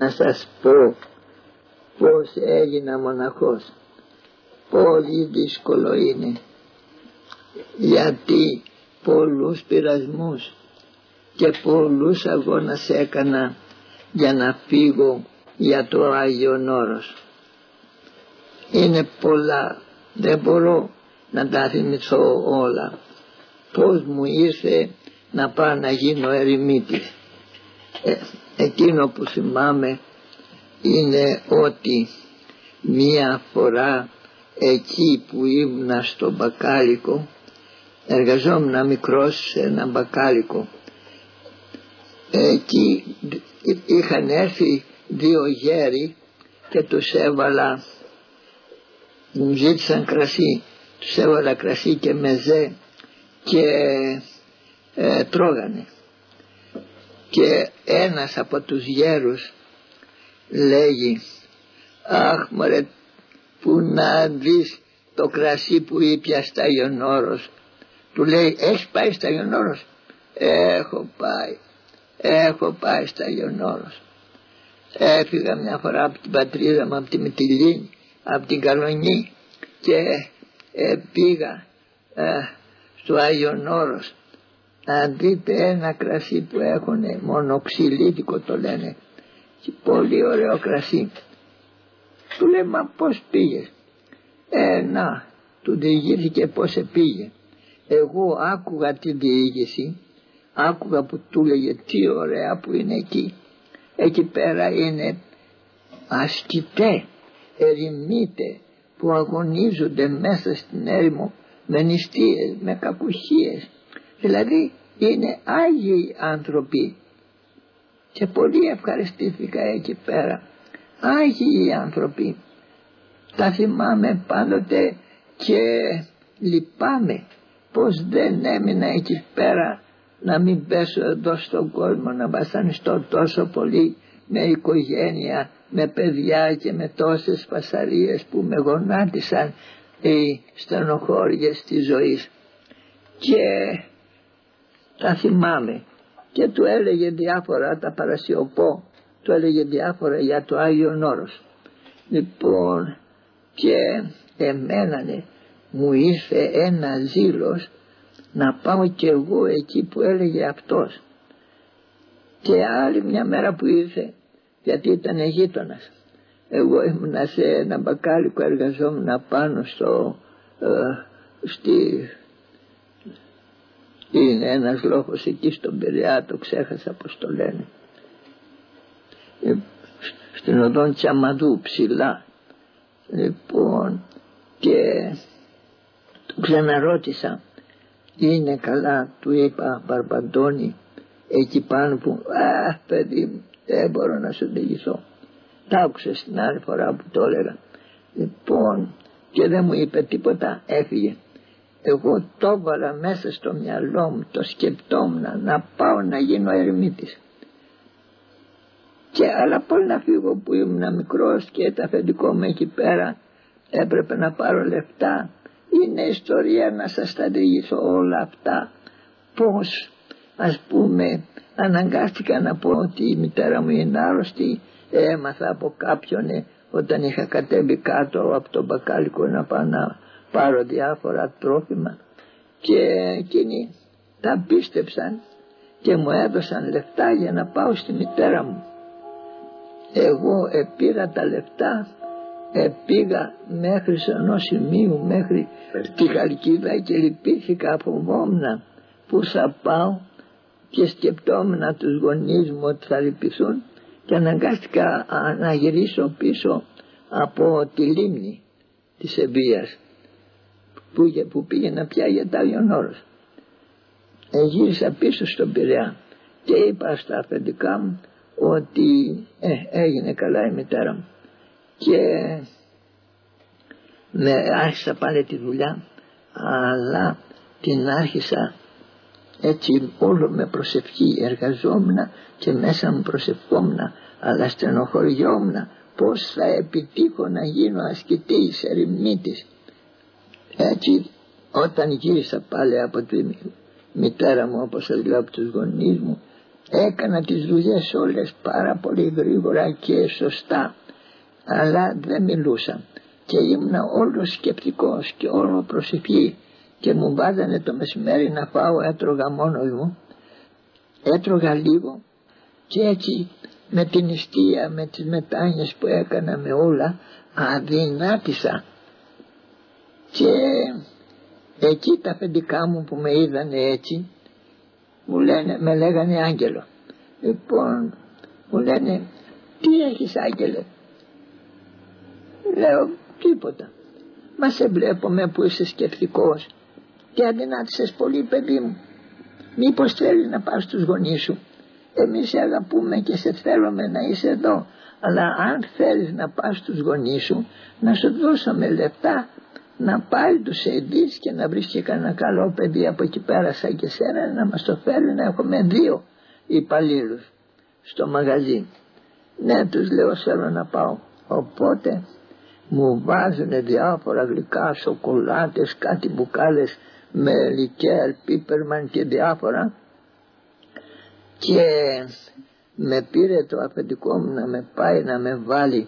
να σας πω πώς έγινα μοναχός. Πολύ δύσκολο είναι, γιατί πολλούς πειρασμούς και πολλούς αγώνας έκανα για να φύγω για το Άγιον Όρος. Είναι πολλά, δεν μπορώ να τα θυμηθώ όλα. Πώς μου ήρθε να πάω να γίνω ερημίτης. Εκείνο που θυμάμαι είναι ότι μία φορά εκεί που ήμουνα στο μπακάλικο, εργαζόμουν μικρός σε ένα μπακάλικο, εκεί είχαν έρθει δύο γέροι και τους έβαλα, μου ζήτησαν κρασί, τους έβαλα κρασί και μεζέ και τρώγανε. Και ένας από τους γέρους λέγει, αχ μωρέ, που να δεις το κρασί που ήπια στα Άγιον Όρος. Του λέει, έχεις πάει στα Άγιον Όρος? Έχω πάει στα Άγιον Όρος. Έφυγα μια φορά από την πατρίδα μου, από τη Μυτιλήνη, από την Καλονή, και πήγα στο Άγιον Όρος να δείτε ένα κρασί που έχουνε, μονοξυλίτικο το λένε, και πολύ ωραίο κρασί. Του λέει, μα πώς πήγες? Να, του διηγήθηκε πώς πήγε. Εγώ άκουγα τη διήγηση, άκουγα που του λέγε τι ωραία που είναι εκεί. Εκεί πέρα είναι ασκητέ, ερημίτε που αγωνίζονται μέσα στην έρημο με νηστείες, με κακουχίες. Δηλαδή είναι άγιοι άνθρωποι και πολύ ευχαριστήθηκα εκεί πέρα. Άγιοι άνθρωποι. Τα θυμάμαι πάντοτε και λυπάμαι πως δεν έμεινα εκεί πέρα, να μην πέσω εδώ στον κόσμο, να βασανιστώ τόσο πολύ με οικογένεια, με παιδιά και με τόσες φασαρίες που με γονάτισαν οι στενοχώριες της ζωής. Και τα θυμάμαι και του έλεγε διάφορα, τα παρασιωπώ, του έλεγε διάφορα για το Άγιον Όρος. Λοιπόν, και εμένανε, μου ήρθε ένα ζήλος να πάω κι εγώ εκεί που έλεγε αυτός. Και άλλη μια μέρα που ήρθε, γιατί ήταν γείτονας, εγώ ήμουνα σε ένα μπακάλικο, εργαζόμουν πάνω είναι ένας λόγος εκεί στον Πειραιά, το ξέχασα πως το λένε, στην οδόν Τσαμαδού ψηλά. Λοιπόν, και του ξαναρώτησα, είναι καλά? Του είπα, Μπαρμπαντώνη, εκεί πάνω που, παιδί μου, δεν μπορώ να σου διηγηθώ. Τ' άκουσες την άλλη φορά που το έλεγα. Λοιπόν, και δεν μου είπε τίποτα, έφυγε. Εγώ το έβαλα μέσα στο μυαλό μου, το σκεπτόμουν να πάω να γίνω ερημίτης. Και αλλά πώς να φύγω που ήμουν μικρός και το αφεντικό μου εκεί πέρα, έπρεπε να πάρω λεφτά. Είναι ιστορία να σας τα διηγηθώ όλα αυτά. Πώς, ας πούμε, αναγκάστηκα να πω ότι η μητέρα μου είναι άρρωστη. Έμαθα από κάποιον όταν είχα κατέβει κάτω από τον μπακάλικο να πάω να πάρω διάφορα τρόφιμα, και εκείνοι τα πίστεψαν και μου έδωσαν λεφτά για να πάω στη μητέρα μου. Εγώ πήρα τα λεφτά, πήγα μέχρι σε ενός σημείου, μέχρι τη Χαλκίδα, και λυπήθηκα, φοβόμουν που θα πάω και σκεπτόμουν τους γονείς μου ότι θα λυπηθούν, και αναγκάστηκα να γυρίσω πίσω από τη λίμνη της Ευβοίας που πήγαινα πια για το Άγιον Όρος. Γύρισα πίσω στον Πειραιά και είπα στα αφεντικά μου ότι έγινε καλά η μητέρα μου, και άρχισα πάλι τη δουλειά, αλλά την άρχισα έτσι όλο με προσευχή. Εργαζόμουν και μέσα μου προσευχόμουν, αλλά στενοχωριόμουν πως θα επιτύχω να γίνω ασκητής, ερημίτης. Έτσι όταν γύρισα πάλι από τη μητέρα μου, όπως σας λέω, από τους γονείς μου, Έκανα τις δουλειές όλες πάρα πολύ γρήγορα και σωστά, αλλά δεν μιλούσα και ήμουν όλο σκεπτικός και όλο προσευχή και μου βάζανε το μεσημέρι να πάω, έτρωγα μόνος μου, έτρωγα λίγο και έτσι με την νηστεία, με τις μετάνοιες που έκανα, με όλα αδυνάτησα. Και εκεί τα αφεντικά μου που με είδανε έτσι με λέγανε Άγγελο. Λοιπόν μου λένε, τι έχεις Άγγελε? Λέω, τίποτα. Μα σε βλέπουμε που είσαι σκεπτικός και αδυνάτησες πολύ, παιδί μου. Μήπως θέλει να πας στους γονείς σου? Εμείς σε αγαπούμε και σε θέλουμε να είσαι εδώ, αλλά αν θέλεις να πας στους γονείς σου, να σου δώσαμε λεφτά να πάλι τους δεις και να βρεις και κανένα καλό παιδί από εκεί πέρα σαν και σένα, να μας το φέρει, να έχουμε 2 υπαλλήλους στο μαγαζί. Ναι, τους λέω, θέλω να πάω. Οπότε μου βάζουνε διάφορα γλυκά, σοκολάτες, κάτι μπουκάλες με λικέρ, πίπερμαν και διάφορα, και με πήρε το αφεντικό μου να με πάει να με βάλει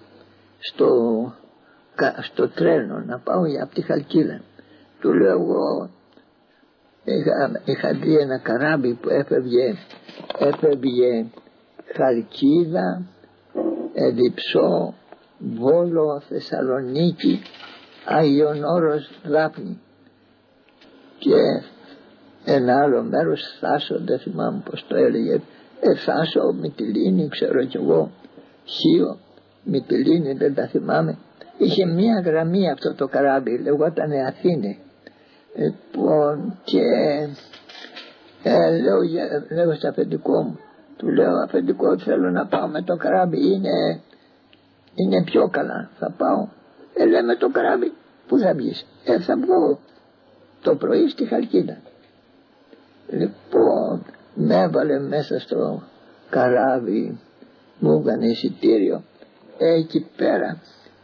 στο τρένο να πάω για από τη Χαλκίδα. Του λέω, εγώ είχα δει ένα καράβι που έφευγε Χαλκίδα, Διψώ, Βόλο, Θεσσαλονίκη, Άγιον Όρος, Δάφνη και ένα άλλο μέρος, Θάσο, δεν θυμάμαι πως το έλεγε, Θάσο, Μυτιλήνη, ξέρω κι εγώ, Χίο, Μυτιλήνη, δεν τα θυμάμαι. Είχε μία γραμμή αυτό το καράβι, λεγόταν Αθήνε. Λοιπόν, και λέω στο αφεντικό μου, του λέω, αφεντικό, θέλω να πάω με το καράβι, είναι πιο καλά, θα πάω. Λέει, με το καράβι πού θα βγεις? Θα βγω το πρωί στη Χαλκίδα. Λοιπόν, με έβαλε μέσα στο καράβι, μου έκανε εισιτήριο. Εκεί πέρα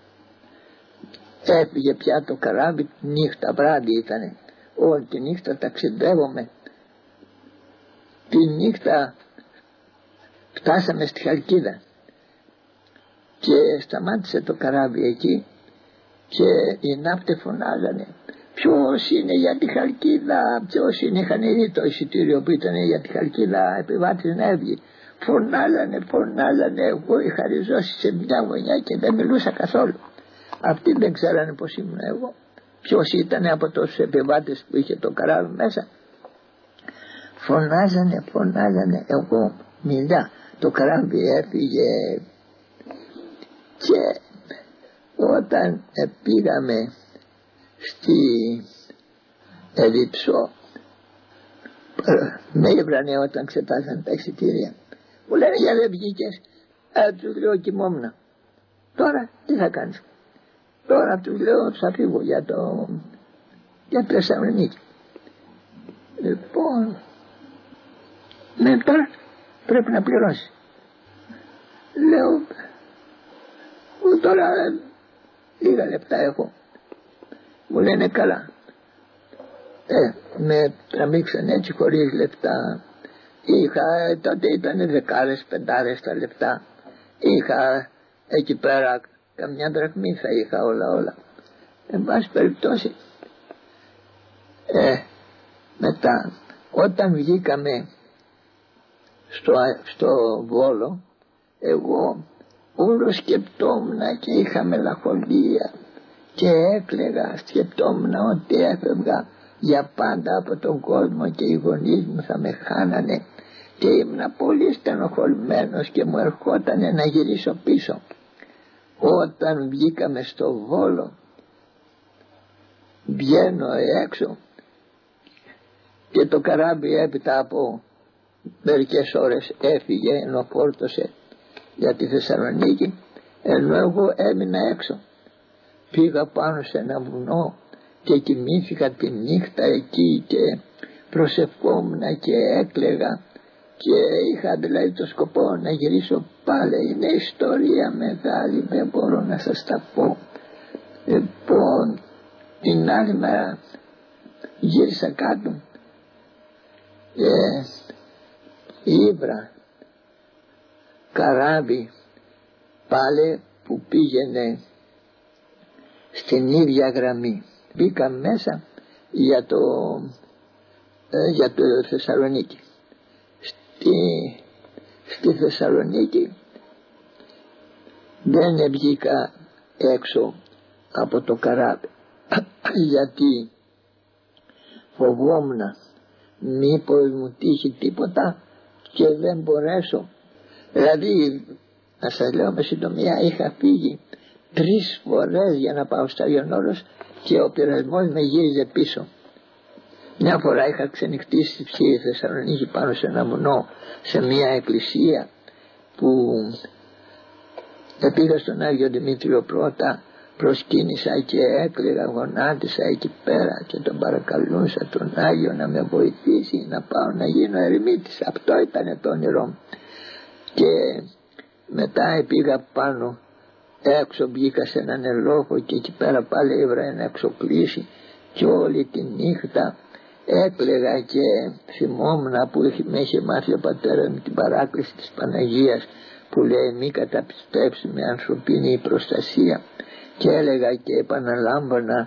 έφυγε πια το καράβι, νύχτα, βράδυ ήτανε, όλη τη νύχτα ταξιδεύομαι. Τη νύχτα φτάσαμε στη Χαλκίδα και σταμάτησε το καράβι εκεί και οι ναύτες φωνάζανε, ποιος είναι για τη Χαλκίδα, ποιος είναι? Είχαν δει το εισιτήριο που ήταν για τη Χαλκίδα, επιβάτης να έβγει. Φωνάζανε, εγώ είχα ριζώσει σε μια γωνιά και δεν μιλούσα καθόλου. Αυτοί δεν ξέρανε πως ήμουν εγώ, ποιος ήταν από τόσους επιβάτες που είχε το καράβι μέσα. Φωνάζανε, εγώ μιλά. Το καράβι έφυγε και όταν πήγαμε στη Διψώ, με έβρανε όταν ξεπάσαν τα εισιτήρια. Μου λένε, για δεν βγήκες? Τους λέω, κοιμόμουν. Τώρα τι θα κάνεις? Τώρα τους λέω, θα φύγω για Θεσσαλονίκη. Λοιπόν, τώρα πρέπει να πληρώσει. Λέω, τώρα λίγα λεπτά έχω. Μου λένε, καλά. Με τραμίξαν έτσι χωρίς λεπτά. Τότε ήταν 10, 5 τα λεπτά. Είχα εκεί πέρα καμιά δραχμή, θα είχα όλα. Εν πάση περιπτώσει, μετά όταν βγήκαμε στο Βόλο, εγώ όλο σκεπτόμουν και είχα μελαγχολία και έκλαιγα, σκεπτόμουν ότι έφευγα για πάντα από τον κόσμο και οι γονείς μου θα με χάνανε και ήμουν πολύ στενοχωρημένος και μου ερχότανε να γυρίσω πίσω. Όταν βγήκαμε στο Βόλο, βγαίνω έξω και το καράβι έπειτα από μερικές ώρες έφυγε, ενώ φόρτωσε για τη Θεσσαλονίκη, ενώ εγώ έμεινα έξω. Πήγα πάνω σε ένα βουνό και κοιμήθηκα τη νύχτα εκεί και προσευχόμουν και έκλαιγα και είχα δηλαδή το σκοπό να γυρίσω πάλι. Είναι ιστορία μεγάλη, δεν μπορώ να σας τα πω. Λοιπόν, την άλλη μέρα γύρισα κάτω και η ύβρα καράβι πάλι που πήγαινε στην ίδια γραμμή. Μπήκα μέσα για το Θεσσαλονίκη. Στη Θεσσαλονίκη δεν βγήκα έξω από το καράβι γιατί φοβόμουν μήπως μου τύχει τίποτα και δεν μπορέσω. Δηλαδή, να σας λέω με συντομία, είχα φύγει 3 φορές για να πάω στο Άγιον Όρος και ο πειρασμός με γύριζε πίσω. Μια φορά είχα ξενυχτήσει στη Θεσσαλονίκη πάνω σε ένα βουνό, σε μια εκκλησία που πήγα στον Άγιο Δημήτριο πρώτα, προσκύνησα και έκλαιγα, γονάτισα εκεί πέρα και τον παρακαλούσα τον Άγιο να με βοηθήσει να πάω να γίνω ερημίτης. Αυτό ήταν το όνειρό μου. Και μετά πήγα πάνω έξω, βγήκα σε έναν ελόφο και εκεί πέρα πάλι έβρα ένα εξοκλήσι και όλη τη νύχτα έκλαιγα και θυμόμουν που με είχε μάθει ο πατέρας με την παράκληση της Παναγίας που λέει μη καταπιστέψει με ανθρωπίνη προστασία, και έλεγα και επαναλάμβανα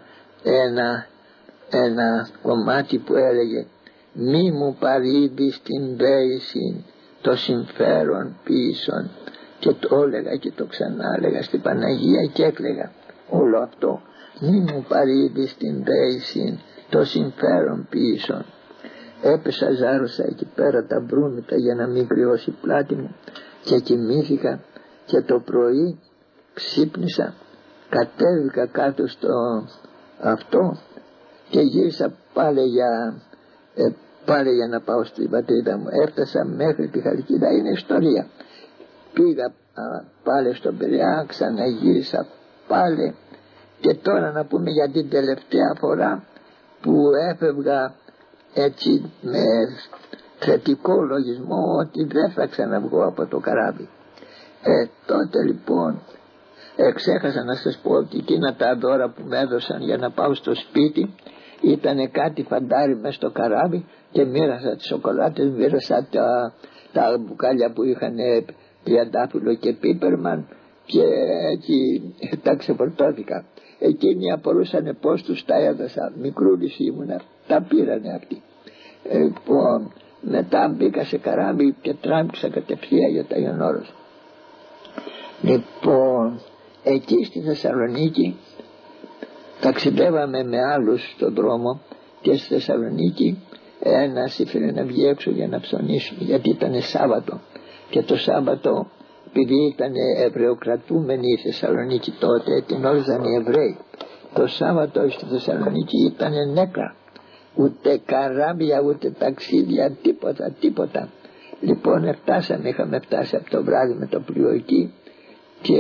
ένα κομμάτι που έλεγε μη μου παρήβεις την δέηση το συμφέρον πίσω, και το έλεγα και το ξανά έλεγα στην Παναγία και έκλαιγα όλο αυτό, μη μου παρήβεις την δέηση το συμφέρον πίσω. Έπεσα, ζάρωσα εκεί πέρα τα μπρούμητα για να μην κρυώσει η πλάτη μου και κοιμήθηκα, και το πρωί ξύπνησα, κατέβηκα κάτω στο αυτό και γύρισα πάλι για να πάω στην πατρίδα μου. Έφτασα μέχρι τη Χαλκίδα, είναι ιστορία. Πήγα πάλι στον Πειραιά, ξαναγύρισα πάλι, και τώρα να πούμε για την τελευταία φορά που έφευγα έτσι με θετικό λογισμό ότι δεν θα ξαναβγώ από το καράβι. Τότε λοιπόν ξέχασα να σας πω ότι εκείνα τα δώρα που με έδωσαν για να πάω στο σπίτι ήταν κάτι φαντάρι μες στο καράβι, και μοίρασα τις σοκολάτες, μοίρασα τα μπουκάλια που είχαν τριαντάφυλλο και πίπερμαν, και έτσι τα ξεφορτώθηκα. Εκείνοι απορούσαν πως τους τα έδωσα, μικρούλης ήμουνα, τα πήρανε αυτοί. Λοιπόν, μετά μπήκα σε καράβι και τράμψα κατευθείαν για το Άγιον Όρος. Λοιπόν, εκεί στη Θεσσαλονίκη ταξιδεύαμε με άλλους στον δρόμο, και στη Θεσσαλονίκη ένας ήθελε να βγει έξω για να ψωνίσουμε, γιατί ήταν Σάββατο, και το Σάββατο, επειδή ήταν εβραιοκρατούμενη η Θεσσαλονίκη τότε, την όριζαν οι Εβραίοι. Το Σάββατο στη Θεσσαλονίκη ήταν νέκρα, ούτε καράβια, ούτε ταξίδια, τίποτα. Λοιπόν, είχαμε φτάσει από το βράδυ με το πλοίο εκεί, και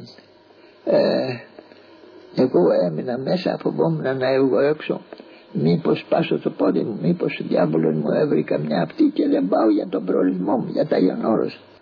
εγώ έμεινα μέσα, φοβόμουν να βγω έξω, μήπως πάσω το πόδι μου, μήπως ο διάβολος μου έβρει καμιά αυτή, και δεν πάω για τον προορισμό μου, για το Άγιον Όρος.